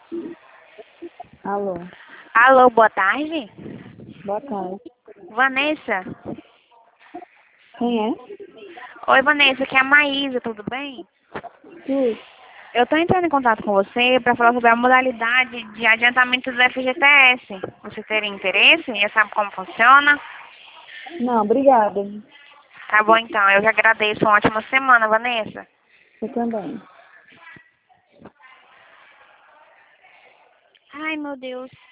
Alô, Alô, boa tarde. boa tarde. Vanessa. Quem é? Oi, Vanessa, aqui é a Maísa, tudo bem? Tu? Eu tô entrando em contato com você para falar sobre a modalidade de adiantamento do FGTS. Você teria interesse? Já sabe como funciona? Não, obrigada. Tá bom, então. Eu que agradeço. Uma ótima semana, Vanessa. Eu também. Ai, meu Deus.